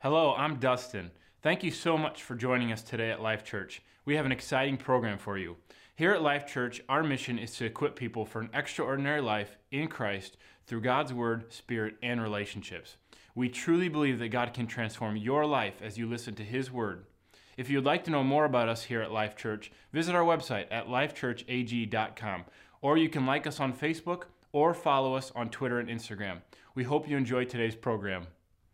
Hello, I'm Dustin. Thank you so much for joining us today at Life Church. We have an exciting program for you. Here at Life Church, our mission is to equip people for an extraordinary life in Christ through God's Word, Spirit, and relationships. We truly believe that God can transform your life as you listen to His Word. If you'd like to know more about us here at Life Church, visit our website at lifechurchag.com, or you can like us on Facebook or follow us on Twitter and Instagram. We hope you enjoy today's program.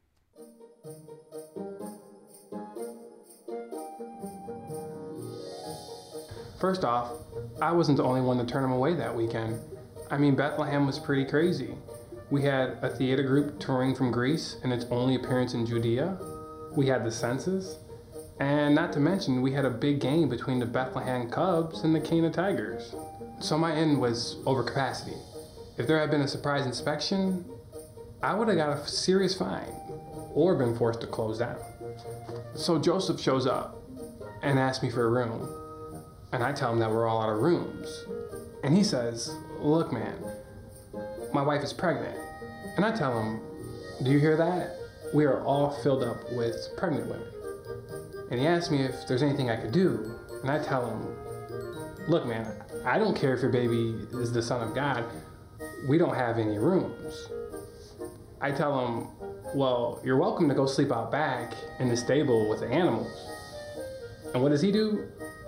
First off, I wasn't the only one to turn him away that weekend. I mean, Bethlehem was pretty crazy. We had a theater group touring from Greece in its only appearance in Judea. We had the census. And not to mention, we had a big game between the Bethlehem Cubs and the Cana Tigers. So my inn was over capacity. If there had been a surprise inspection, I would have got a serious fine or been forced to close down. So Joseph shows up and asks me for a room. And I tell him that we're all out of rooms. And he says, "Look, man, my wife is pregnant." And I tell him, "Do you hear that? We are all filled up with pregnant women." And he asks me if there's anything I could do. And I tell him, "Look, man, I don't care if your baby is the son of God. We don't have any rooms." I tell him, "Well, you're welcome to go sleep out back in the stable with the animals." And what does he do?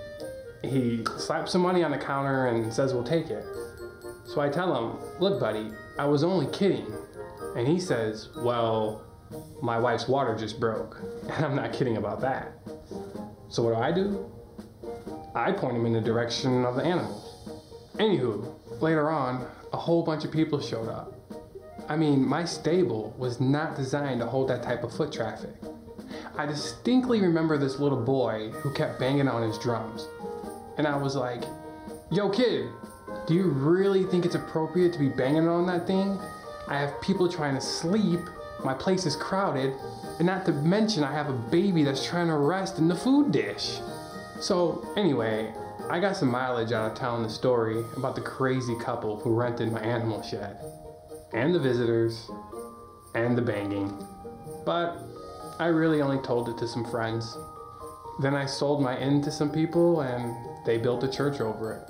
He slaps some money on the counter and says we'll take it. So I tell him, "Look, buddy, I was only kidding." And he says, "Well, my wife's water just broke." And I'm not kidding about that. So what do? I point him in the direction of the animals. Anywho, later on, a whole bunch of people showed up. I mean, my stable was not designed to hold that type of foot traffic. I distinctly remember this little boy who kept banging on his drums. And I was like, "Yo, kid, do you really think it's appropriate to be banging on that thing? I have people trying to sleep, my place is crowded, and not to mention I have a baby that's trying to rest in the food dish." So anyway, I got some mileage out of telling the story about the crazy couple who rented my animal shed, and the visitors, and the banging. But I really only told it to some friends. Then I sold my inn to some people, and they built a church over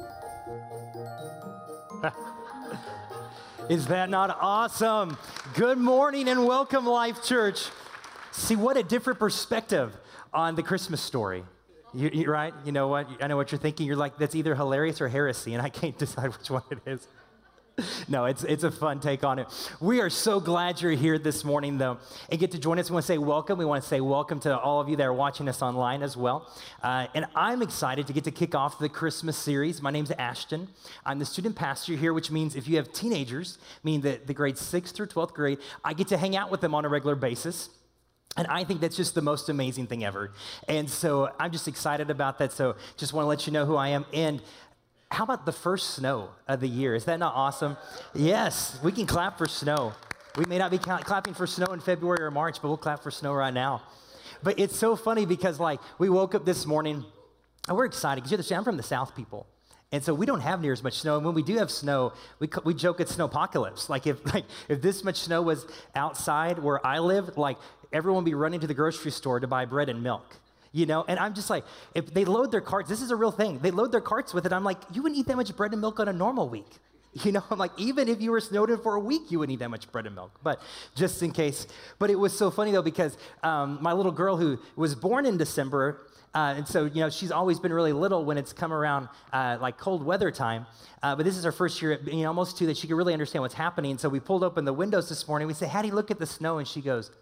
it. Is that not awesome? Good morning and welcome, Life Church. See, what a different perspective on the Christmas story. Right? You know what? I know what you're thinking. You're like, that's either hilarious or heresy, and I can't decide which one it is. No, it's a fun take on it. We are so glad you're here this morning, though, and get to join us. We want to say welcome. We want to say welcome to all of you that are watching us online as well. And I'm excited to get to kick off the Christmas series. My name's Ashton. I'm the student pastor here, which means if you have teenagers, meaning the grades 6th through 12th grade, I get to hang out with them on a regular basis. And I think that's just the most amazing thing ever. And so I'm just excited about that. So just want to let you know who I am. And how about the first snow of the year? Is that not awesome? Yes, we can clap for snow. We may not be clapping for snow in February or March, but we'll clap for snow right now. But it's so funny because we woke up this morning and we're excited because I'm from the South, people. And so we don't have near as much snow. And when we do have snow, we joke it's snowpocalypse. If this much snow was outside where I live, everyone would be running to the grocery store to buy bread and milk. You know, and I'm just like, if they load their carts, this is a real thing. They load their carts with it. I'm like, you wouldn't eat that much bread and milk on a normal week. You know, I'm like, even if you were snowed in for a week, you wouldn't eat that much bread and milk. But just in case. But it was so funny, though, because my little girl who was born in December, and so, you know, she's always been really little when it's come around cold weather time. But this is her first year, almost 2, that she could really understand what's happening. So we pulled open the windows this morning. We said, "Hattie, look at the snow." And she goes,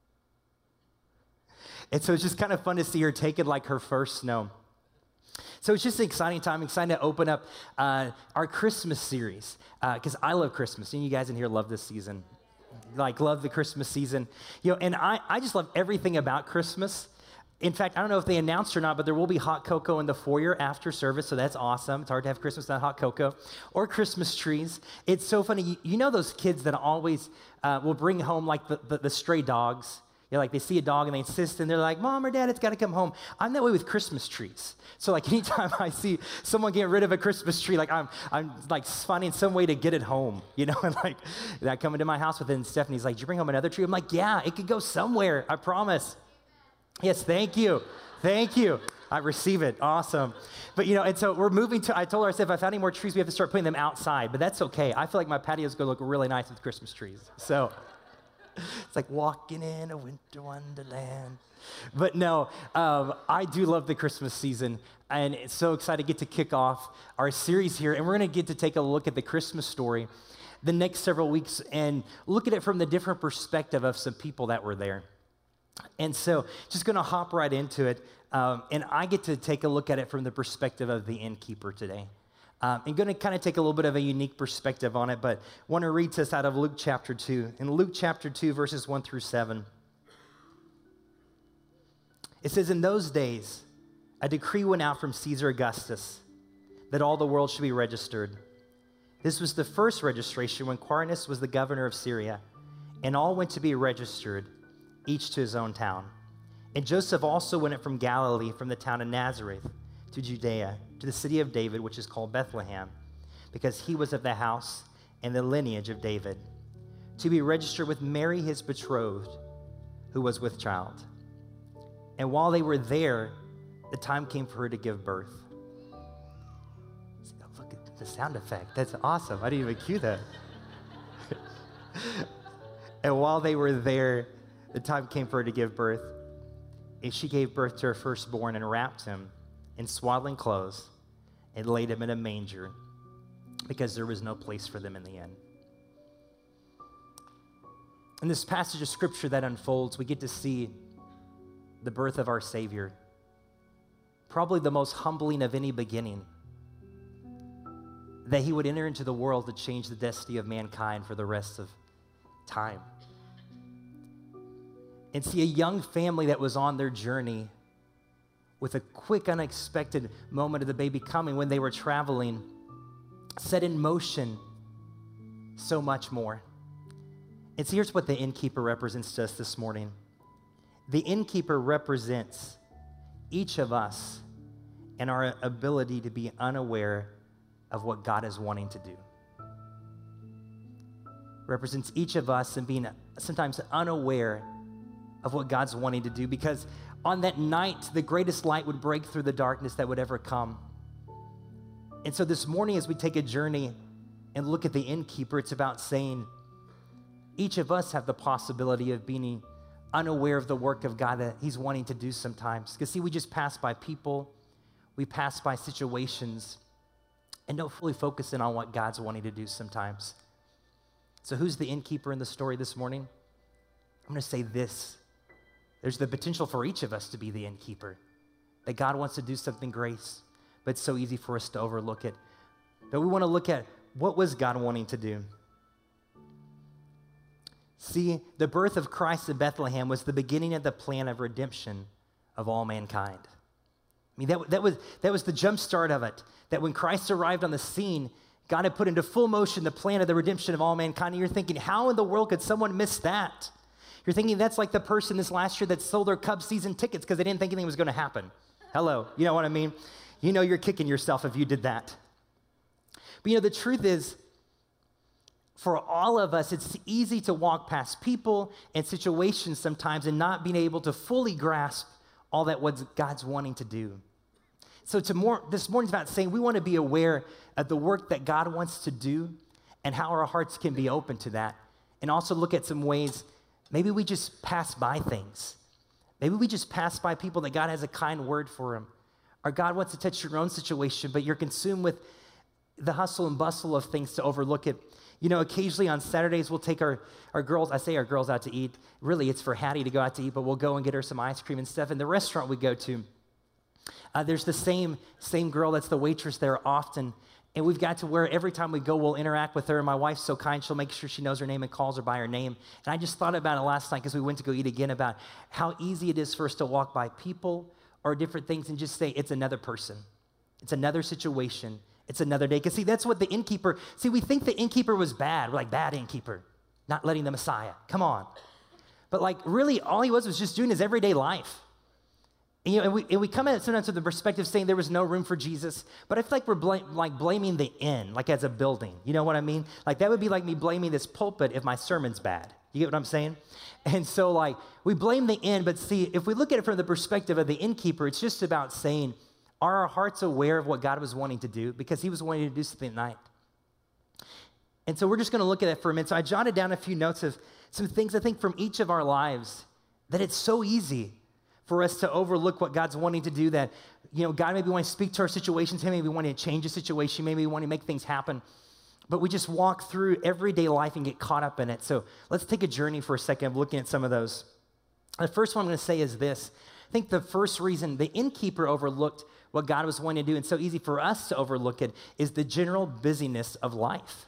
and so it's just kind of fun to see her taking her first snow. So it's just an exciting time. I'm excited to open up our Christmas series because I love Christmas. And you guys in here love this season. Love the Christmas season. And I just love everything about Christmas. In fact, I don't know if they announced or not, but there will be hot cocoa in the foyer after service, so that's awesome. It's hard to have Christmas without hot cocoa. Or Christmas trees. It's so funny. You know those kids that always will bring home the stray dogs. Like they see a dog and they insist and they're like, Mom or Dad, it's got to come home. I'm that way with Christmas trees. So like anytime I see someone get rid of a Christmas tree, like I'm like finding some way to get it home, and like I come into my house with it and Stephanie's like, did you bring home another tree? I'm like, yeah, it could go somewhere, I promise. Yes, thank you. Thank you. I receive it. Awesome. But, and so we're moving to, I told her, I said, if I found any more trees, we have to start putting them outside, but that's okay. I feel like my patio is going to look really nice with Christmas trees. So it's like walking in a winter wonderland. But no, I do love the Christmas season, and it's so excited to get to kick off our series here, and we're going to get to take a look at the Christmas story the next several weeks and look at it from the different perspective of some people that were there. And so just going to hop right into it, and I get to take a look at it from the perspective of the innkeeper today. I'm going to kind of take a little bit of a unique perspective on it, but want to read to us out of Luke chapter 2. In Luke chapter 2, verses 1 through 7, it says, in those days, a decree went out from Caesar Augustus that all the world should be registered. This was the first registration when Quirinius was the governor of Syria, and all went to be registered, each to his own town. And Joseph also went up from Galilee, from the town of Nazareth, to Judea, to the city of David, which is called Bethlehem, because he was of the house and the lineage of David, to be registered with Mary, his betrothed, who was with child. And while they were there, the time came for her to give birth. Look at the sound effect. That's awesome. I didn't even cue that. And while they were there, the time came for her to give birth. And she gave birth to her firstborn and wrapped him in swaddling clothes and laid him in a manger because there was no place for them in the inn. In this passage of scripture that unfolds, we get to see the birth of our Savior, probably the most humbling of any beginning, that he would enter into the world to change the destiny of mankind for the rest of time. And see a young family that was on their journey with a quick, unexpected moment of the baby coming when they were traveling, set in motion so much more. And so here's what the innkeeper represents to us this morning. The innkeeper represents each of us and our ability to be unaware of what God is wanting to do. Represents each of us and being sometimes unaware of what God's wanting to do, because on that night, the greatest light would break through the darkness that would ever come. And so this morning, as we take a journey and look at the innkeeper, it's about saying each of us have the possibility of being unaware of the work of God that he's wanting to do sometimes. Because see, we just pass by people, we pass by situations, and don't fully focus in on what God's wanting to do sometimes. So who's the innkeeper in the story this morning? I'm going to say this. There's the potential for each of us to be the innkeeper, that God wants to do something great, but it's so easy for us to overlook it. But we want to look at what was God wanting to do. See, the birth of Christ in Bethlehem was the beginning of the plan of redemption of all mankind. I mean, that was the jump start of it, that when Christ arrived on the scene, God had put into full motion the plan of the redemption of all mankind. And you're thinking, how in the world could someone miss that? You're thinking that's like the person this last year that sold their Cubs season tickets because they didn't think anything was going to happen. Hello, you know what I mean? You know you're kicking yourself if you did that. But the truth is, for all of us, it's easy to walk past people and situations sometimes and not being able to fully grasp all that what God's wanting to do. So this morning's about saying we want to be aware of the work that God wants to do and how our hearts can be open to that, and also look at some ways maybe we just pass by things. Maybe we just pass by people that God has a kind word for them. Or God wants to touch your own situation, but you're consumed with the hustle and bustle of things to overlook it. Occasionally on Saturdays, we'll take our girls, I say our girls out to eat. Really, it's for Hattie to go out to eat, but we'll go and get her some ice cream and stuff. In the restaurant we go to, there's the same girl that's the waitress there often. And we've got to where every time we go, we'll interact with her. And my wife's so kind, she'll make sure she knows her name and calls her by her name. And I just thought about it last night because we went to go eat again, about how easy it is for us to walk by people or different things and just say, it's another person. It's another situation. It's another day. Because see, that's what the innkeeper, we think the innkeeper was bad. We're like, bad innkeeper, not letting the Messiah. Come on. But like really all he was just doing his everyday life. And, you know, and we come at it sometimes with the perspective saying there was no room for Jesus, but I feel like we're blaming the inn, like as a building. You know what I mean? Like that would be like me blaming this pulpit if my sermon's bad. You get what I'm saying? And so like we blame the inn, but see, if we look at it from the perspective of the innkeeper, it's just about saying, are our hearts aware of what God was wanting to do? Because he was wanting to do something at night. And so we're just going to look at that for a minute. So I jotted down a few notes of some things I think from each of our lives that it's so easy for us to overlook what God's wanting to do, that, you know, God maybe want to speak to our situations, he maybe wanting to change the situation, maybe want to make things happen, but we just walk through everyday life and get caught up in it. So let's take a journey for a second of looking at some of those. The first one I'm going to say is this. I think the first reason the innkeeper overlooked what God was wanting to do, and so easy for us to overlook it, is the general busyness of life.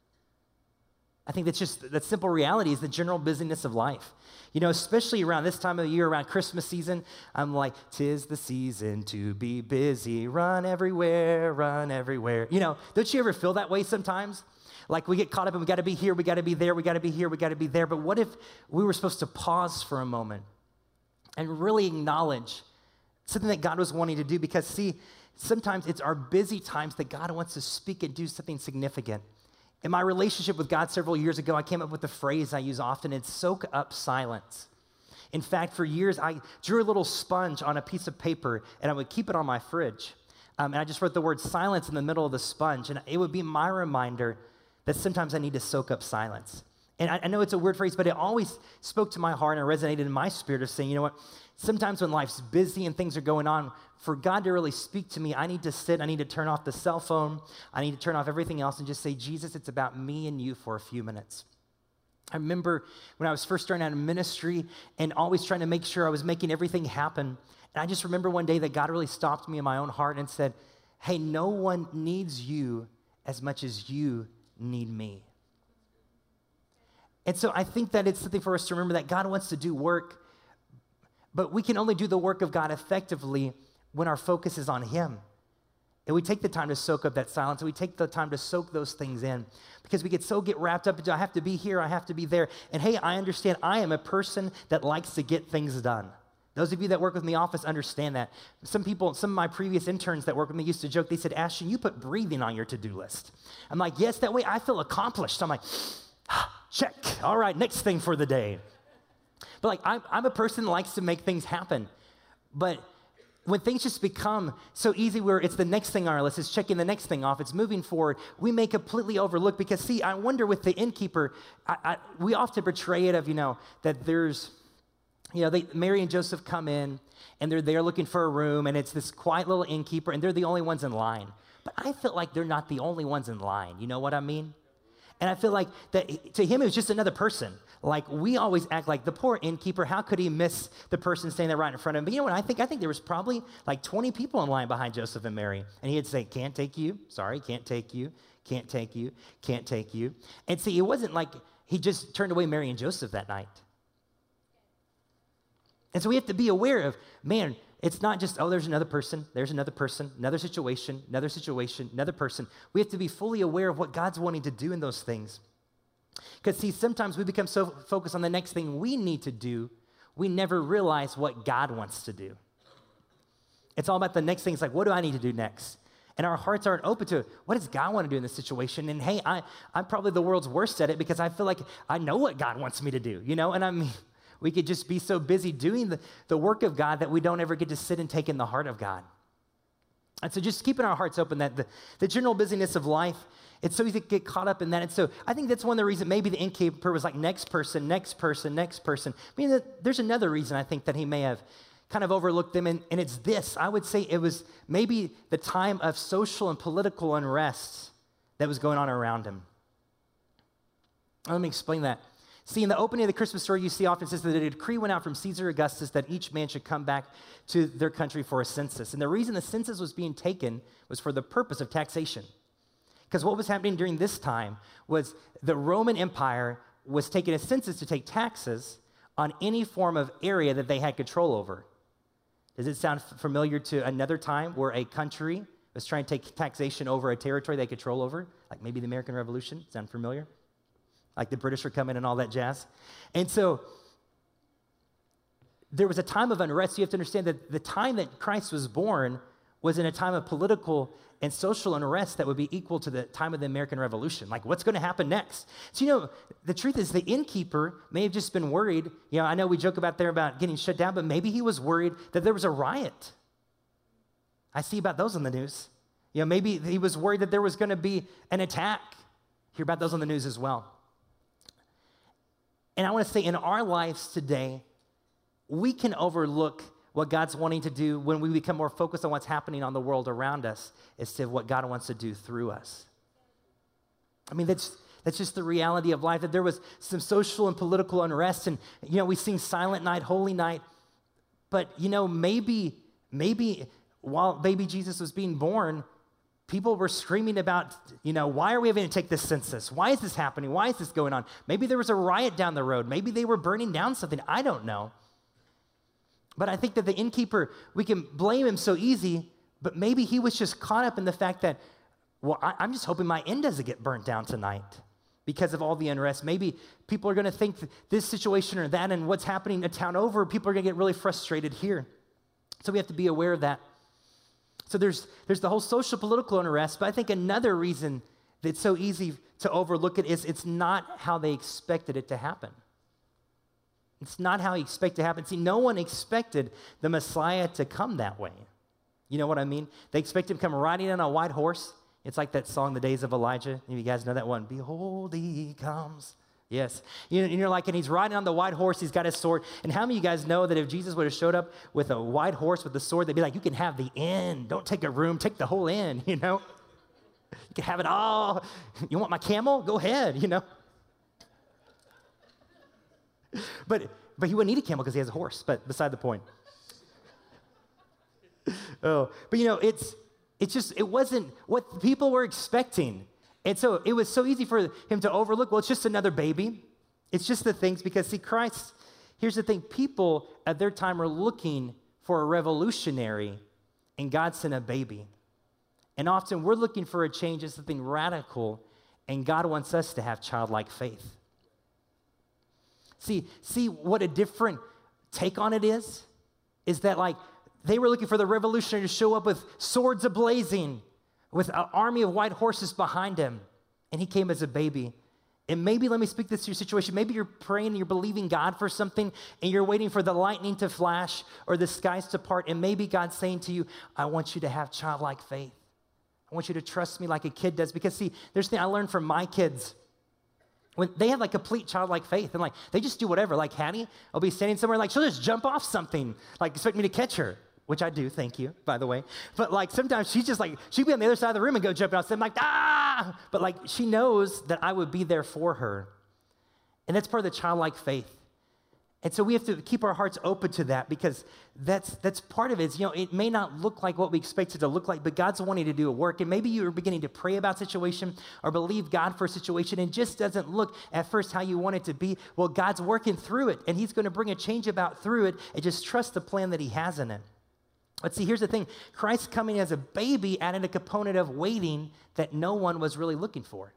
I think that's just, that simple reality is the general busyness of life. You know, especially around this time of the year, around Christmas season, I'm like, 'tis the season to be busy, run everywhere, run everywhere. You know, don't you ever feel that way sometimes? Like we get caught up and we got to be here, we got to be there, we got to be here, we got to be there. But what if we were supposed to pause for a moment and really acknowledge something that God was wanting to do? Because see, sometimes it's our busy times that God wants to speak and do something significant. In my relationship with God several years ago, I came up with a phrase I use often. It's soak up silence. In fact, for years, I drew a little sponge on a piece of paper, and I would keep it on my fridge. And I just wrote the word silence in the middle of the sponge, and it would be my reminder that sometimes I need to soak up silence. And I know it's a weird phrase, but it always spoke to my heart and resonated in my spirit of saying, you know what, sometimes when life's busy and things are going on, for God to really speak to me, I need to sit, I need to turn off the cell phone, I need to turn off everything else and just say, Jesus, it's about me and you for a few minutes. I remember when I was first starting out in ministry and always trying to make sure I was making everything happen. And I just remember one day that God really stopped me in my own heart and said, hey, no one needs you as much as you need me. And so I think that it's something for us to remember that God wants to do work, but we can only do the work of God effectively when our focus is on him. And we take the time to soak up that silence, and we take the time to soak those things in, because we get wrapped up into, I have to be here, I have to be there. And hey, I understand I am a person that likes to get things done. Those of you that work with me in the office understand that. Some of my previous interns that work with me used to joke, they said, Ashton, you put breathing on your to-do list. I'm like, yes, that way I feel accomplished. I'm like, check. All right, next thing for the day. But like, I'm a person that likes to make things happen. But when things just become so easy where it's the next thing on our list, it's checking the next thing off, it's moving forward, we may completely overlook. Because see, I wonder with the innkeeper, we often portray it of, you know, that there's, you know, Mary and Joseph come in and they're there looking for a room, and it's this quiet little innkeeper and they're the only ones in line. But I feel like they're not the only ones in line. You know what I mean? And I feel like that to him, it was just another person. Like we always act like the poor innkeeper, how could he miss the person standing there right in front of him? But you know what, I think there was probably like 20 people in line behind Joseph and Mary. And he'd say, can't take you, sorry, can't take you, can't take you, can't take you. And see, it wasn't like he just turned away Mary and Joseph that night. And so we have to be aware of, man, it's not just, oh, there's another person, another situation, another person. We have to be fully aware of what God's wanting to do in those things. Because see, sometimes we become so focused on the next thing we need to do, we never realize what God wants to do. It's all about the next thing. It's like, what do I need to do next? And our hearts aren't open to what does God want to do in this situation? And hey, I'm probably the world's worst at it, because I feel like I know what God wants me to do, you know? And I mean, we could just be so busy doing the work of God that we don't ever get to sit and take in the heart of God. And so just keeping our hearts open, that the general busyness of life, it's so easy to get caught up in that. And so I think that's one of the reasons maybe the innkeeper was like next person, next person, next person. I mean, there's another reason I think that he may have kind of overlooked them, and it's this. I would say it was maybe the time of social and political unrest that was going on around him. Let me explain that. See, in the opening of the Christmas story, you see often says that a decree went out from Caesar Augustus that each man should come back to their country for a census. And the reason the census was being taken was for the purpose of taxation. Because what was happening during this time was the Roman Empire was taking a census to take taxes on any form of area that they had control over. Does it sound familiar to another time where a country was trying to take taxation over a territory they had control over? Like maybe the American Revolution? Sound familiar? Like the British are coming and all that jazz. And so there was a time of unrest. You have to understand that the time that Christ was born was in a time of political and social unrest that would be equal to the time of the American Revolution. Like, what's going to happen next? So, the truth is the innkeeper may have just been worried. I know we joke about getting shut down, but maybe he was worried that there was a riot. I see about those on the news. Maybe he was worried that there was going to be an attack. Hear about those on the news as well. And I want to say in our lives today, we can overlook what God's wanting to do when we become more focused on what's happening on the world around us instead of what God wants to do through us. I mean, that's just the reality of life, that there was some social and political unrest, and, we sing Silent Night, Holy Night, but, maybe while baby Jesus was being born, people were screaming about, why are we having to take this census? Why is this happening? Why is this going on? Maybe there was a riot down the road. Maybe they were burning down something. I don't know. But I think that the innkeeper, we can blame him so easy, but maybe he was just caught up in the fact that, I'm just hoping my inn doesn't get burnt down tonight because of all the unrest. Maybe people are going to think this situation or that, and what's happening in town over, people are going to get really frustrated here. So we have to be aware of that. So there's the whole social political unrest, but I think another reason that it's so easy to overlook it is it's not how they expected it to happen. It's not how he expected it to happen. See, no one expected the Messiah to come that way. You know what I mean? They expected him to come riding on a white horse. It's like that song, The Days of Elijah. You guys know that one? Behold, he comes. Yes. And you're like, and he's riding on the white horse. He's got his sword. And how many of you guys know that if Jesus would have showed up with a white horse with the sword, they'd be like, you can have the inn. Don't take a room. Take the whole inn, You can have it all. You want my camel? Go ahead, But he wouldn't need a camel because he has a horse, but beside the point. But it wasn't what people were expecting. And so it was so easy for him to overlook, it's just another baby. It's just the things, because see, Christ, here's the thing, people at their time are looking for a revolutionary, and God sent a baby. And often we're looking for a change in something radical, and God wants us to have childlike faith. See what a different take on it is that like they were looking for the revolutionary to show up with swords ablazing, with an army of white horses behind him, and he came as a baby. And maybe, let me speak this to your situation, maybe you're praying and you're believing God for something, and you're waiting for the lightning to flash or the skies to part, and maybe God's saying to you, I want you to have childlike faith. I want you to trust me like a kid does, because see, there's thing I learned from my kids. When they have like complete childlike faith, and like they just do whatever. Like Hattie, I'll be standing somewhere, like she'll just jump off something, like expect me to catch her, which I do, thank you, by the way. But like sometimes she's just like, she'd be on the other side of the room and go jumping off. So I'm like, ah! But like she knows that I would be there for her. And that's part of the childlike faith. And so we have to keep our hearts open to that, because that's part of it. It may not look like what we expect it to look like, but God's wanting to do a work. And maybe you're beginning to pray about a situation or believe God for a situation, and it just doesn't look at first how you want it to be. Well, God's working through it, and he's going to bring a change about through it, and just trust the plan that he has in it. But see, here's the thing. Christ coming as a baby added a component of waiting that no one was really looking for.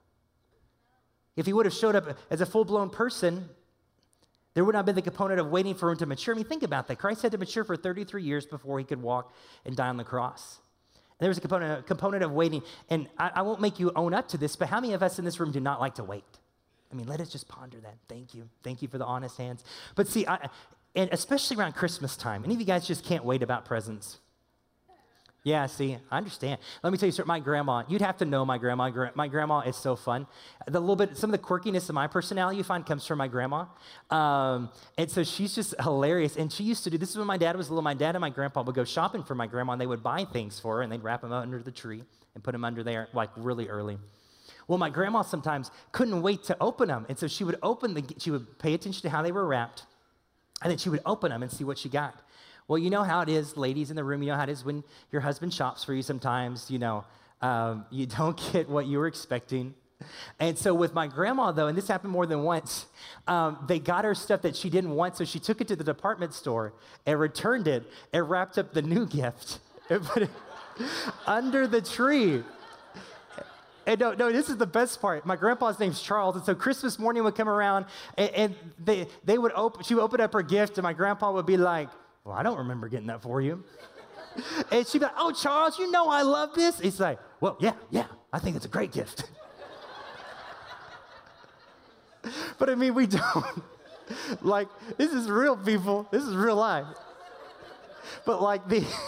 If he would have showed up as a full-blown person, there would not have been the component of waiting for him to mature. I mean, think about that. Christ had to mature for 33 years before he could walk and die on the cross. And there was a component of waiting. And I won't make you own up to this, but how many of us in this room do not like to wait? I mean, let us just ponder that. Thank you. Thank you for the honest hands. But see, and especially around Christmas time, any of you guys just can't wait about presents? Yeah, see, I understand. Let me tell you, my grandma, you'd have to know my grandma. My grandma is so fun. Some of the quirkiness of my personality you find comes from my grandma. And so she's just hilarious. And she used to do, this is when my dad was little, my dad and my grandpa would go shopping for my grandma, and they would buy things for her, and they'd wrap them out under the tree and put them under there like really early. Well, my grandma sometimes couldn't wait to open them. And so she would she would pay attention to how they were wrapped, and then she would open them and see what she got. Well, you know how it is, ladies in the room, you know how it is when your husband shops for you sometimes, you don't get what you were expecting. And so with my grandma, though, and this happened more than once, they got her stuff that she didn't want, so she took it to the department store and returned it and wrapped up the new gift and put it under the tree. And no, this is the best part. My grandpa's name's Charles, and so Christmas morning would come around, and she would open up her gift, and my grandpa would be like, well, I don't remember getting that for you. And she'd be like, oh, Charles, you know I love this. He's like, well, yeah, I think it's a great gift. But I mean, we don't. Like, this is real, people. This is real life. But like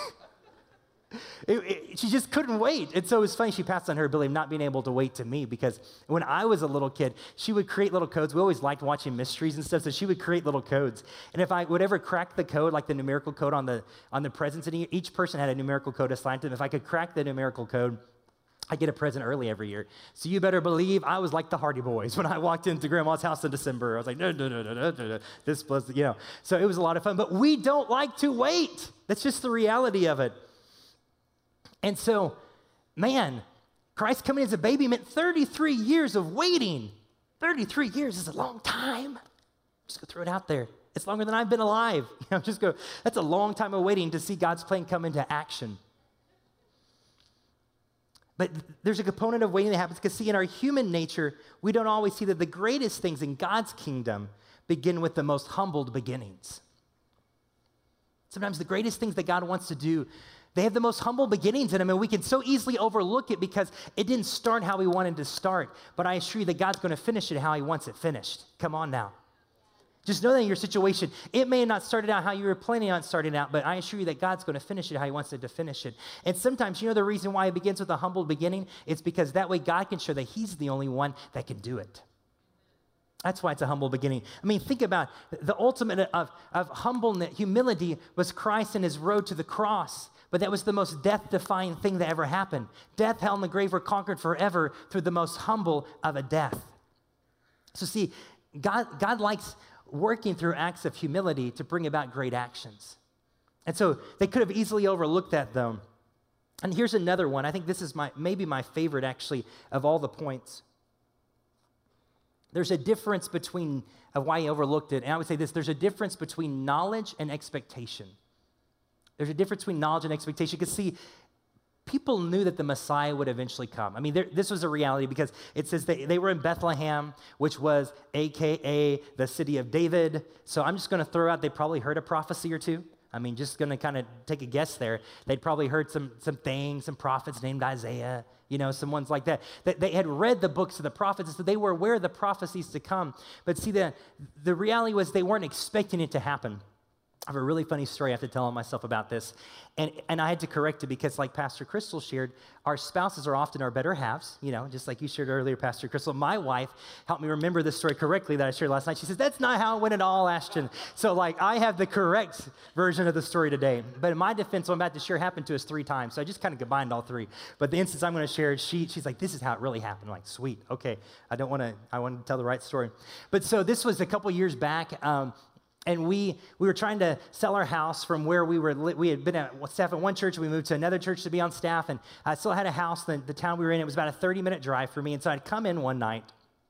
she just couldn't wait. And so it was funny, she passed on her ability of not being able to wait to me, because when I was a little kid, she would create little codes. We always liked watching mysteries and stuff, so she would create little codes. And if I would ever crack the code, like the numerical code on the presents, and each person had a numerical code assigned to them, if I could crack the numerical code, I get a present early every year. So you better believe I was like the Hardy Boys when I walked into Grandma's house in December. I was like, no. This was, So it was a lot of fun. But we don't like to wait. That's just the reality of it. And so, man, Christ coming as a baby meant 33 years of waiting. 33 years is a long time. Just go throw it out there. It's longer than I've been alive. That's a long time of waiting to see God's plan come into action. But there's a component of waiting that happens because, see, in our human nature, we don't always see that the greatest things in God's kingdom begin with the most humbled beginnings. Sometimes the greatest things that God wants to do, they have the most humble beginnings in them, and we can so easily overlook it because it didn't start how we wanted to start. But I assure you that God's going to finish it how he wants it finished. Come on now. Just know that in your situation, it may not start out how you were planning on starting out, but I assure you that God's going to finish it how he wants it to finish it. And sometimes, the reason why it begins with a humble beginning? It's because that way God can show that he's the only one that can do it. That's why it's a humble beginning. I mean, think about the ultimate of humbleness, humility was Christ and his road to the cross. But that was the most death-defying thing that ever happened. Death, hell, and the grave were conquered forever through the most humble of a death. So see, God likes working through acts of humility to bring about great actions. And so they could have easily overlooked that, though. And here's another one. I think this is maybe my favorite, actually, of all the points. There's a difference between why he overlooked it. And I would say this, there's a difference between knowledge and expectation. There's a difference between knowledge and expectation. Because, see, people knew that the Messiah would eventually come. I mean, this was a reality because it says they were in Bethlehem, which was a.k.a. the city of David. So I'm just going to throw out, they probably heard a prophecy or two. I mean, just going to kind of take a guess there. They'd probably heard some things, some prophets named Isaiah, some ones like that. They had read the books of the prophets, so they were aware of the prophecies to come. But see, the reality was they weren't expecting it to happen. I have a really funny story I have to tell myself about this. And I had to correct it because, like Pastor Crystal shared, our spouses are often our better halves, just like you shared earlier, Pastor Crystal. My wife helped me remember this story correctly that I shared last night. She says, that's not how it went at all, Ashton. So, I have the correct version of the story today. But in my defense, what I'm about to share happened to us 3 times. So I just kind of combined all 3. But the instance I'm going to share, she's like, this is how it really happened. I'm like, sweet, okay. I want to tell the right story. But so this was a couple years back. And we were trying to sell our house from where we were. We had been at staff at one church. We moved to another church to be on staff. And I still had a house. The town we were in, it was about a 30-minute drive for me. And so I'd come in one night.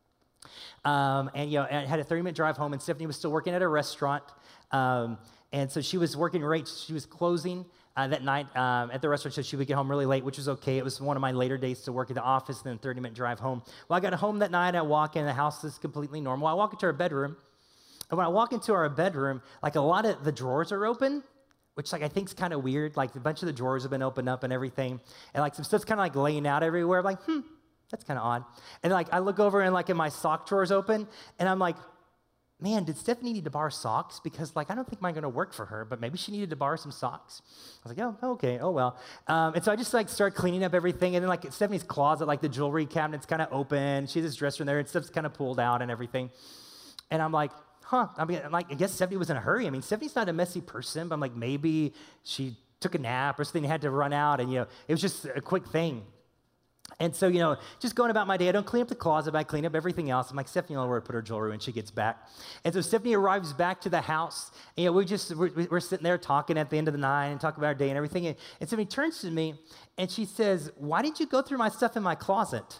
And I had a 30-minute drive home. And Stephanie was still working at a restaurant. And so she was working she was closing that night at the restaurant. So she would get home really late, which was okay. It was one of my later days to work at the office and then a 30-minute drive home. Well, I got home that night. I walk in. The house is completely normal. I walk into our bedroom. And when I walk into our bedroom, a lot of the drawers are open, which I think is kind of weird. A bunch of the drawers have been opened up and everything. And some stuff's kind of laying out everywhere. I'm like, that's kind of odd. And I look over and my sock drawer's open. And I'm like, man, did Stephanie need to borrow socks? Because I don't think mine going to work for her, but maybe she needed to borrow some socks. I was like, oh, okay, oh well. And so I just start cleaning up everything. And then Stephanie's closet, the jewelry cabinet's kind of open. She has this dresser in there and stuff's kind of pulled out and everything. And I'm like, I guess Stephanie was in a hurry. I mean, Stephanie's not a messy person, but I'm like, maybe she took a nap or something, had to run out, and, it was just a quick thing. And so, just going about my day, I don't clean up the closet, but I clean up everything else. I'm like, Stephanie will know where to put her jewelry when she gets back. And so Stephanie arrives back to the house, and, we're sitting there talking at the end of the night and talking about our day and everything. And Stephanie turns to me, and she says, why did you go through my stuff in my closet?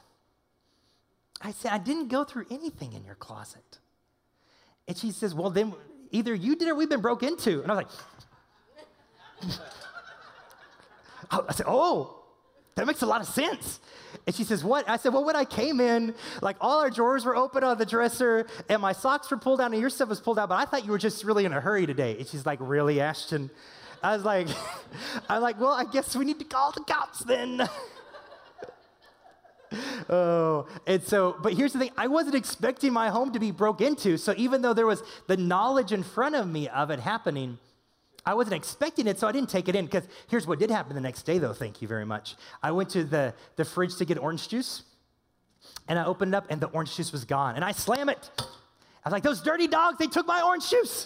I said, I didn't go through anything in your closet. And she says, well, then either you did or we've been broke into. And I was like, I said, oh, that makes a lot of sense. And she says, what? I said, well, when I came in, like all our drawers were open on the dresser and my socks were pulled out and your stuff was pulled out, but I thought you were just really in a hurry today. And she's like, really, Ashton? I was like, I'm like, well, I guess we need to call the cops then. Oh, and so, but here's the thing. I wasn't expecting my home to be broke into. So even though there was the knowledge in front of me of it happening, I wasn't expecting it, so I didn't take it in. Because here's what did happen the next day, though. Thank you very much. I went to the fridge to get orange juice, and I opened it up, and the orange juice was gone. And I slam it. I was like, those dirty dogs, they took my orange juice.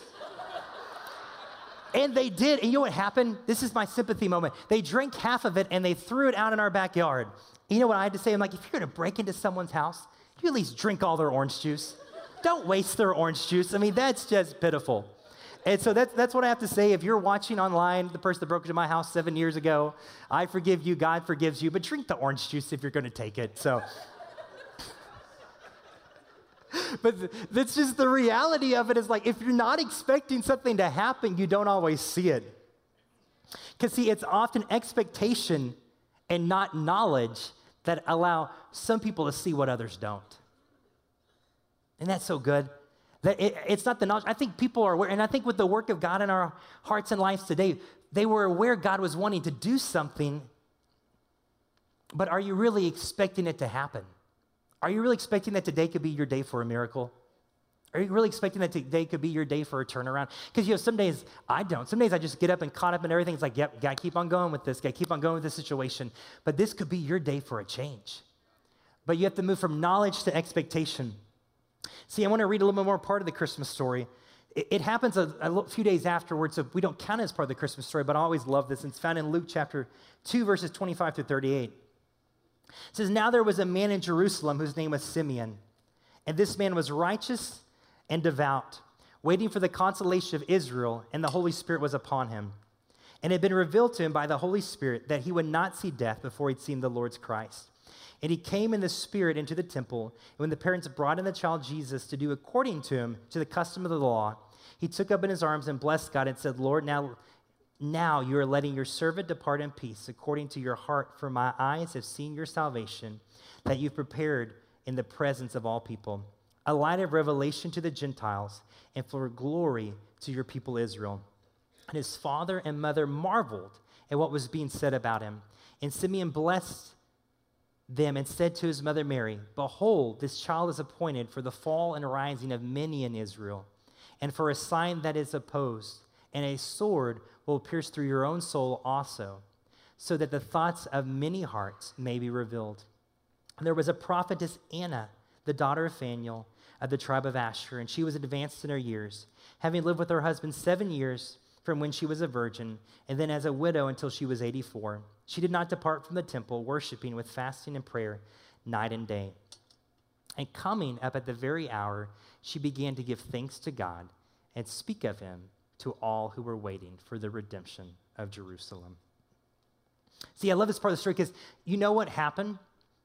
And they did. And you know what happened? This is my sympathy moment. They drank half of it, and they threw it out in our backyard. You know what I had to say? I'm like, if you're going to break into someone's house, you at least drink all their orange juice. Don't waste their orange juice. I mean, that's just pitiful. And so that's what I have to say. If you're watching online, the person that broke into my house 7 years ago, I forgive you, God forgives you, but drink the orange juice if you're going to take it. So, but that's just the reality of it is like, if you're not expecting something to happen, you don't always see it. Because see, it's often expectation and not knowledge that allow some people to see what others don't. And that's so good. That it's not the knowledge. I think people are aware, and I think with the work of God in our hearts and lives today, they were aware God was wanting to do something, but are you really expecting it to happen? Are you really expecting that today could be your day for a miracle? Are you really expecting that today could be your day for a turnaround? Because, you know, some days I don't. Some days I just get up and caught up in everything. It's like, yep, got to keep on going with this. Got to keep on going with this situation. But this could be your day for a change. But you have to move from knowledge to expectation. See, I want to read a little bit more part of the Christmas story. It happens a few days afterwards, so we don't count it as part of the Christmas story, but I always love this. It's found in Luke chapter 2, verses 25 to 38. It says, now there was a man in Jerusalem whose name was Simeon, and this man was righteous and devout, waiting for the consolation of Israel, and the Holy Spirit was upon him. And it had been revealed to him by the Holy Spirit that he would not see death before he'd seen the Lord's Christ. And he came in the Spirit into the temple, and when the parents brought in the child Jesus to do according to him, to the custom of the law, he took up in his arms and blessed God and said, Lord, now you are letting your servant depart in peace according to your heart, for my eyes have seen your salvation that you've prepared in the presence of all people, a light of revelation to the Gentiles and for glory to your people Israel. And his father and mother marveled at what was being said about him. And Simeon blessed them and said to his mother Mary, behold, this child is appointed for the fall and rising of many in Israel, and for a sign that is opposed, and a sword will pierce through your own soul also, so that the thoughts of many hearts may be revealed. And there was a prophetess Anna, the daughter of Phanuel, of the tribe of Asher, and she was advanced in her years, having lived with her husband 7 years from when she was a virgin, and then as a widow until she was 84. She did not depart from the temple, worshiping with fasting and prayer night and day. And coming up at the very hour, she began to give thanks to God and speak of him to all who were waiting for the redemption of Jerusalem. See, I love this part of the story because you know what happened?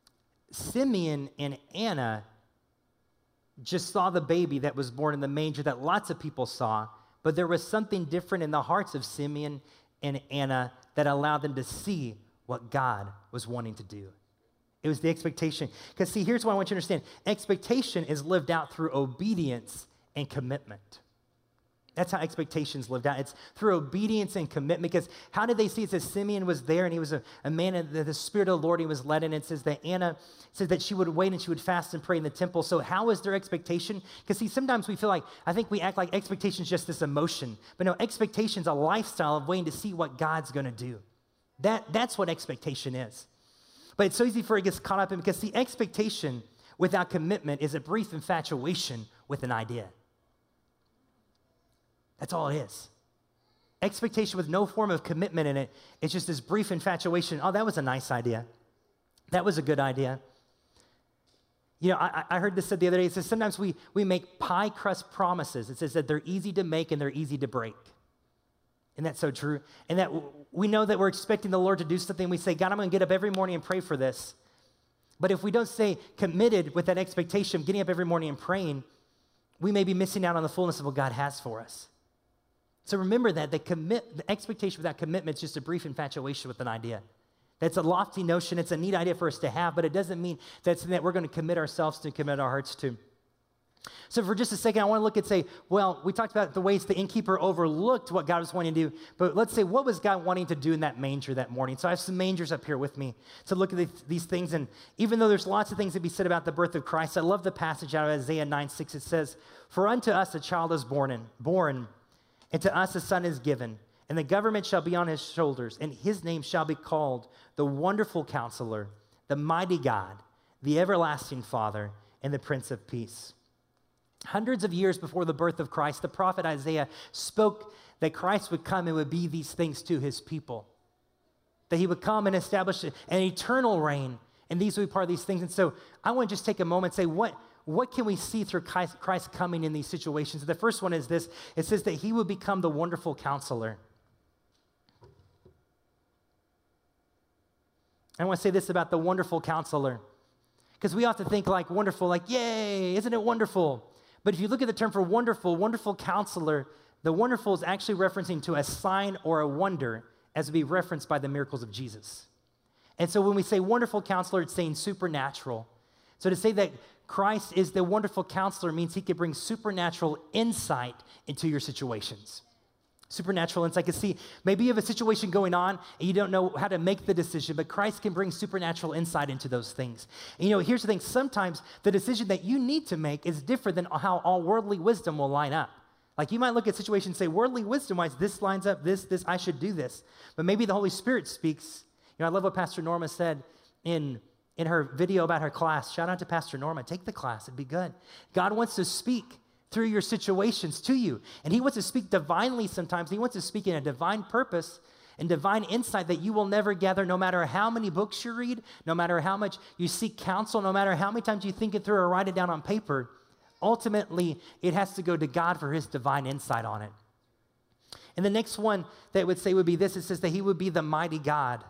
Simeon and Anna just saw the baby that was born in the manger that lots of people saw, but there was something different in the hearts of Simeon and Anna that allowed them to see what God was wanting to do. It was the expectation. Because see, here's what I want you to understand. Expectation is lived out through obedience and commitment. That's how expectations lived out. It's through obedience and commitment. Because how did they see? It says Simeon was there and he was a man of the Spirit of the Lord he was led in. It says that Anna said that she would wait and she would fast and pray in the temple. So how was their expectation? Because see, sometimes we feel like, I think we act like expectation is just this emotion. But no, expectation is a lifestyle of waiting to see what God's going to do. That's what expectation is. But it's so easy for it to get caught up in because the expectation without commitment is a brief infatuation with an idea. That's all it is. Expectation with no form of commitment in it, it's just this brief infatuation. Oh, that was a nice idea. That was a good idea. You know, I heard this said the other day. It says sometimes we make pie crust promises. It says that they're easy to make and they're easy to break. And that's so true. And that we know that we're expecting the Lord to do something. We say, God, I'm going to get up every morning and pray for this. But if we don't stay committed with that expectation of getting up every morning and praying, we may be missing out on the fullness of what God has for us. So remember that the expectation without commitment is just a brief infatuation with an idea. That's a lofty notion. It's a neat idea for us to have, but it doesn't mean that's something that we're going to commit ourselves to, commit our hearts to. So for just a second, I want to look and say, well, we talked about the ways the innkeeper overlooked what God was wanting to do, but let's say, what was God wanting to do in that manger that morning? So I have some mangers up here with me to look at these things, and even though there's lots of things to be said about the birth of Christ, I love the passage out of Isaiah 9:6. It says, "For unto us a child is born, and to us a son is given, and the government shall be on his shoulders, and his name shall be called the Wonderful Counselor, the Mighty God, the Everlasting Father, and the Prince of Peace." Hundreds of years before the birth of Christ, the prophet Isaiah spoke that Christ would come and would be these things to his people, that he would come and establish an eternal reign, and these would be part of these things. And so I want to just take a moment and say, what can we see through Christ coming in these situations? The first one is this. It says that he would become the Wonderful Counselor. I want to say this about the Wonderful Counselor, because we often think like wonderful, like, yay, isn't it wonderful? But if you look at the term for wonderful counselor, the wonderful is actually referencing to a sign or a wonder as would be referenced by the miracles of Jesus. And so when we say wonderful counselor, it's saying supernatural. So to say that Christ is the wonderful counselor means he can bring supernatural insight into your situations. Supernatural insight. You can see maybe you have a situation going on and you don't know how to make the decision, but Christ can bring supernatural insight into those things. And here's the thing. Sometimes the decision that you need to make is different than how all worldly wisdom will line up. Like you might look at a situation and say, worldly wisdom-wise, this lines up, this, I should do this. But maybe the Holy Spirit speaks. I love what Pastor Norma said in her video about her class. Shout out to Pastor Norma. Take the class. It'd be good. God wants to speak through your situations to you. And he wants to speak divinely sometimes. He wants to speak in a divine purpose and divine insight that you will never gather, no matter how many books you read, no matter how much you seek counsel, no matter how many times you think it through or write it down on paper. Ultimately, it has to go to God for his divine insight on it. And the next one that would say would be this. It says that he would be the mighty God.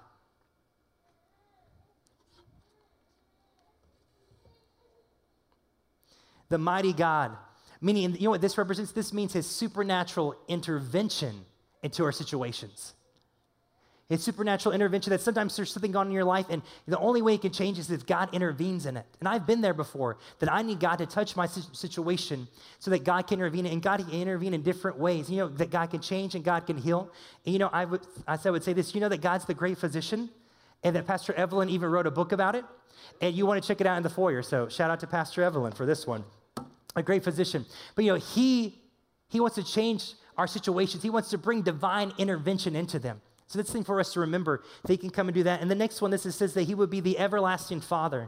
The mighty God. Meaning, you know what this represents? This means his supernatural intervention into our situations. His supernatural intervention that sometimes there's something going on in your life, and the only way it can change is if God intervenes in it. And I've been there before, that I need God to touch my situation so that God can intervene, and God can intervene in different ways. That God can change and God can heal. And I would say this, that God's the great physician, and that Pastor Evelyn even wrote a book about it, and you want to check it out in the foyer. So shout out to Pastor Evelyn for this one. A great physician. But he wants to change our situations. He wants to bring divine intervention into them. So that's the thing for us to remember. They can come and do that. And the next one, says that he would be the everlasting Father.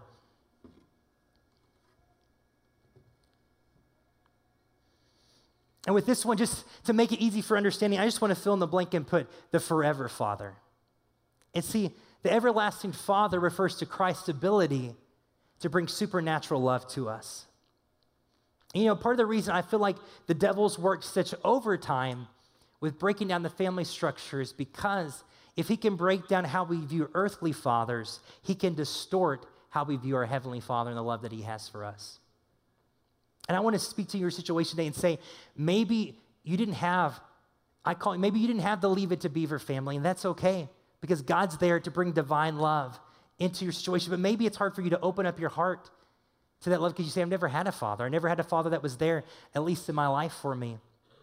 And with this one, just to make it easy for understanding, I just want to fill in the blank and put the forever Father. And see, the everlasting Father refers to Christ's ability to bring supernatural love to us. Part of the reason I feel like the devil's worked such overtime with breaking down the family structure is because if he can break down how we view earthly fathers, he can distort how we view our heavenly Father and the love that he has for us. And I want to speak to your situation today and say, maybe you didn't have the Leave It to Beaver family, and that's okay, because God's there to bring divine love into your situation. But maybe it's hard for you to open up your heart to that love because you say, I've never had a father. I never had a father that was there, at least in my life, for me.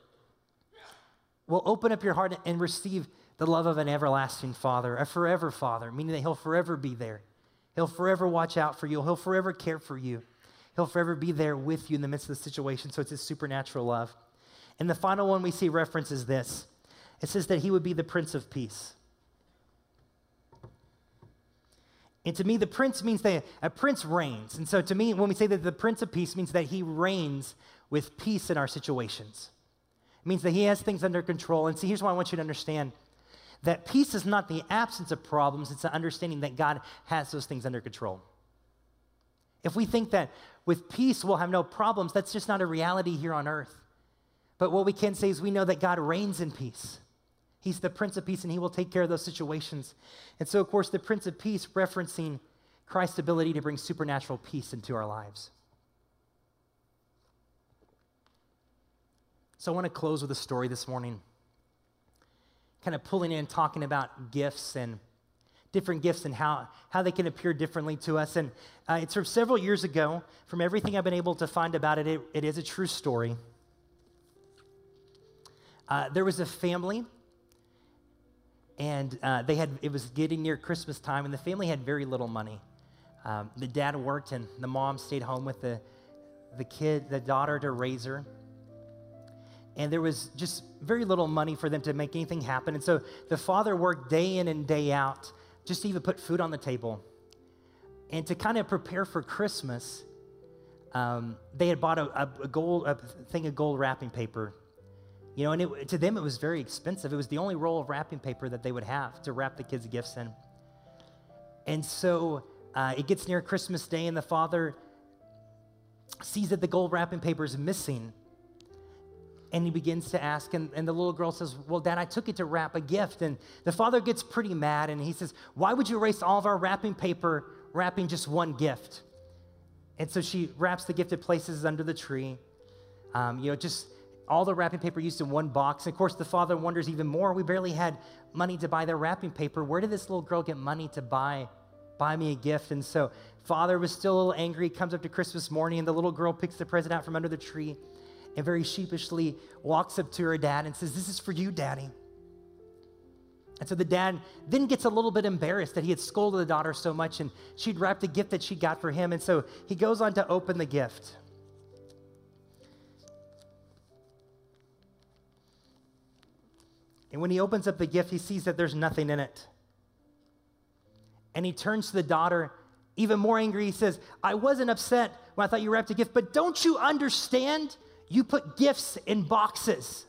Well, open up your heart and receive the love of an everlasting Father, a forever Father, meaning that he'll forever be there. He'll forever watch out for you. He'll forever care for you. He'll forever be there with you in the midst of the situation. So it's his supernatural love. And the final one we see reference is this. It says that he would be the Prince of Peace. And to me, the prince means that a prince reigns. And so to me, when we say that the Prince of Peace means that he reigns with peace in our situations. It means that he has things under control. And see, here's what I want you to understand. That peace is not the absence of problems. It's the understanding that God has those things under control. If we think that with peace we'll have no problems, that's just not a reality here on earth. But what we can say is we know that God reigns in peace. He's the Prince of Peace, and he will take care of those situations. And so, of course, the Prince of Peace referencing Christ's ability to bring supernatural peace into our lives. So I want to close with a story this morning, kind of pulling in, talking about gifts, and different gifts and how they can appear differently to us. And it's from several years ago. From everything I've been able to find about it, it is a true story. There was a family, and it was getting near Christmas time, and the family had very little money. The dad worked, and the mom stayed home with the daughter to raise her. And there was just very little money for them to make anything happen. And so the father worked day in and day out just to even put food on the table. And to kind of prepare for Christmas, they had bought a thing of gold wrapping paper. You know, and to them it was very expensive. It was the only roll of wrapping paper that they would have to wrap the kids' gifts in. And so it gets near Christmas Day, and the father sees that the gold wrapping paper is missing. And he begins to ask, and the little girl says, well, Dad, I took it to wrap a gift. And the father gets pretty mad, and he says, why would you waste all of our wrapping paper wrapping just one gift? And so she wraps the gift at places under the tree. Just all the wrapping paper used in one box. And of course, the father wonders even more. We barely had money to buy their wrapping paper. Where did this little girl get money to buy me a gift? And so father was still a little angry. He comes up to Christmas morning, and the little girl picks the present out from under the tree and very sheepishly walks up to her dad and says, this is for you, Daddy. And so the dad then gets a little bit embarrassed that he had scolded the daughter so much, and she'd wrapped the gift that she got for him. And so he goes on to open the gift. And when he opens up the gift, he sees that there's nothing in it. And he turns to the daughter, even more angry. He says, I wasn't upset when I thought you wrapped a gift, but don't you understand? You put gifts in boxes.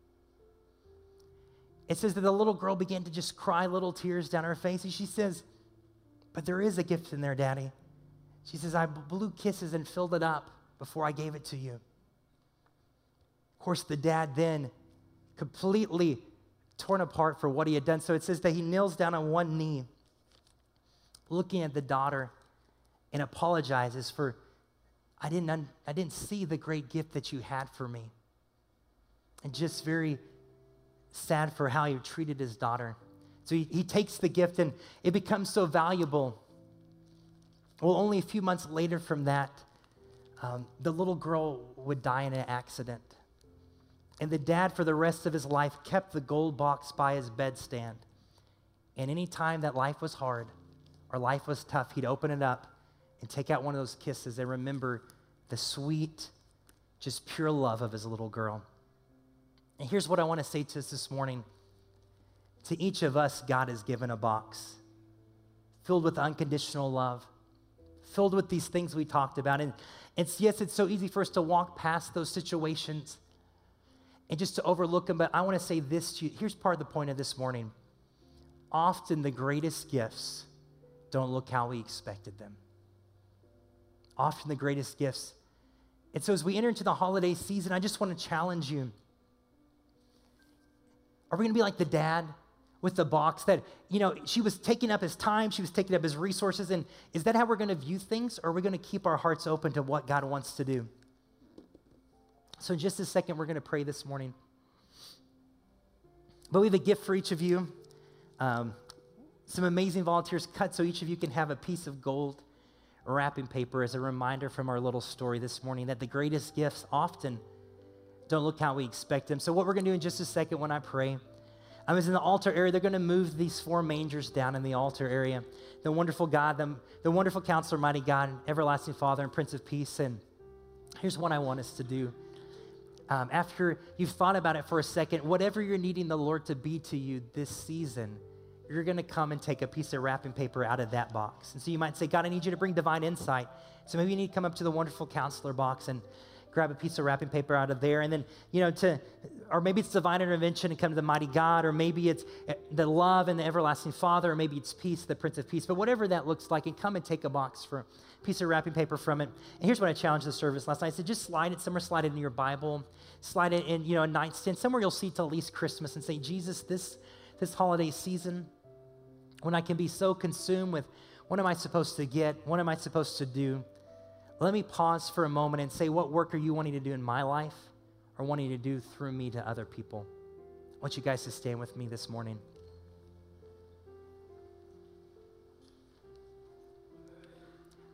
It says that the little girl began to just cry little tears down her face. And she says, but there is a gift in there, Daddy. She says, I blew kisses and filled it up before I gave it to you. Of course, the dad then completely torn apart for what he had done. So it says that he kneels down on one knee, looking at the daughter, and apologizes for, I didn't see the great gift that you had for me. And just very sad for how he treated his daughter. So he takes the gift, and it becomes so valuable. Well, only a few months later from that, the little girl would die in an accident. And the dad, for the rest of his life, kept the gold box by his bedstand. And any time that life was hard or life was tough, he'd open it up and take out one of those kisses and remember the sweet, just pure love of his little girl. And here's what I want to say to us this morning. To each of us, God has given a box filled with unconditional love, filled with these things we talked about. And it's so easy for us to walk past those situations and just to overlook them. But I want to say this to you. Here's part of the point of this morning. Often the greatest gifts don't look how we expected them. Often the greatest gifts. And so as we enter into the holiday season, I just want to challenge you. Are we going to be like the dad with the box that, she was taking up his time, she was taking up his resources, and is that how we're going to view things, or are we going to keep our hearts open to what God wants to do? So in just a second, we're going to pray this morning. But we have a gift for each of you. Some amazing volunteers cut so each of you can have a piece of gold wrapping paper as a reminder from our little story this morning that the greatest gifts often don't look how we expect them. So what we're going to do in just a second when I pray, I was in the altar area. They're going to move these 4 mangers down in the altar area. The wonderful God, the wonderful Counselor, Mighty God, Everlasting Father, and Prince of Peace. And here's what I want us to do. After you've thought about it for a second, whatever you're needing the Lord to be to you this season, you're going to come and take a piece of wrapping paper out of that box. And so you might say, God, I need you to bring divine insight. So maybe you need to come up to the wonderful Counselor box and grab a piece of wrapping paper out of there. And then, or maybe it's divine intervention and come to the mighty God, or maybe it's the love and the everlasting Father, or maybe it's peace, the Prince of Peace. But whatever that looks like, and come and take a piece of wrapping paper from it. And here's what I challenged the service last night. I said, just slide it somewhere, slide it in your Bible, slide it in, a nightstand, somewhere you'll see till at least Christmas, and say, Jesus, this holiday season, when I can be so consumed with what am I supposed to get, what am I supposed to do, let me pause for a moment and say, what work are you wanting to do in my life or wanting to do through me to other people? I want you guys to stand with me this morning.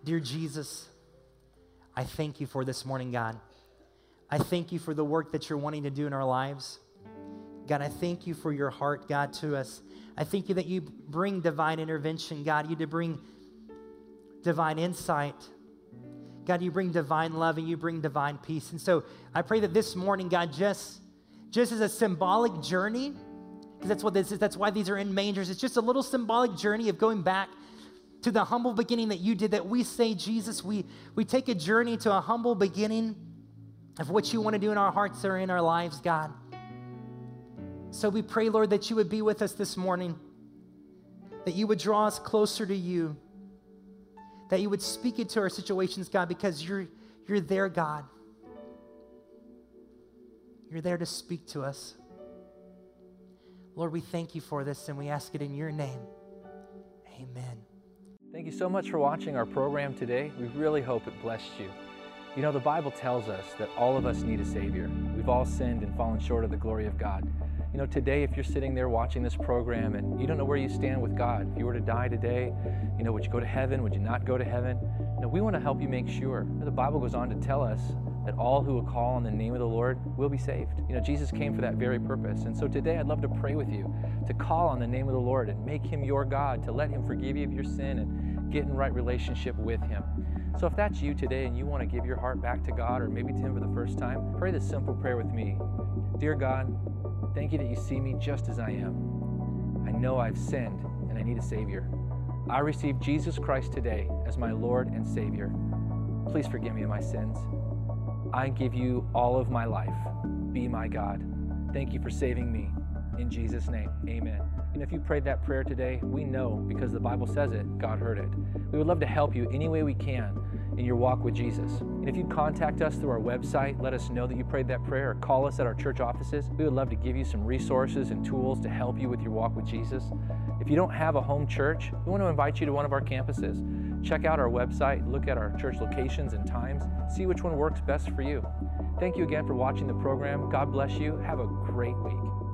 Dear Jesus, I thank you for this morning, God. I thank you for the work that you're wanting to do in our lives. God, I thank you for your heart, God, to us. I thank you that you bring divine intervention, God. You to bring divine insight. God, you bring divine love and you bring divine peace. And so I pray that this morning, God, just as a symbolic journey, because that's what this is, that's why these are in mangers. It's just a little symbolic journey of going back to the humble beginning that you did, that we say, Jesus, we take a journey to a humble beginning of what you want to do in our hearts or in our lives, God. So we pray, Lord, that you would be with us this morning, that you would draw us closer to you, that you would speak into our situations, God, because you're there, God. You're there to speak to us. Lord, we thank you for this, and we ask it in your name. Amen. Thank you so much for watching our program today. We really hope it blessed you. You know, the Bible tells us that all of us need a Savior. We've all sinned and fallen short of the glory of God. You know, today, if you're sitting there watching this program and you don't know where you stand with God, if you were to die today, you know, would you go to heaven? Would you not go to heaven? You know, we want to help you make sure. The Bible goes on to tell us that all who will call on the name of the Lord will be saved. You know, Jesus came for that very purpose. And so today, I'd love to pray with you to call on the name of the Lord and make him your God, to let him forgive you of your sin and get in right relationship with him. So if that's you today and you want to give your heart back to God, or maybe to him for the first time, pray this simple prayer with me. Dear God, thank you that you see me just as I am. I know I've sinned and I need a Savior. I receive Jesus Christ today as my Lord and Savior. Please forgive me of my sins. I give you all of my life. Be my God. Thank you for saving me. In Jesus' name, amen. And if you prayed that prayer today, we know, because the Bible says it, God heard it. We would love to help you any way we can in your walk with Jesus. And if you'd contact us through our website, let us know that you prayed that prayer, or call us at our church offices. We would love to give you some resources and tools to help you with your walk with Jesus. If you don't have a home church, we want to invite you to one of our campuses. Check out our website, look at our church locations and times, see which one works best for you. Thank you again for watching the program. God bless you. Have a great week.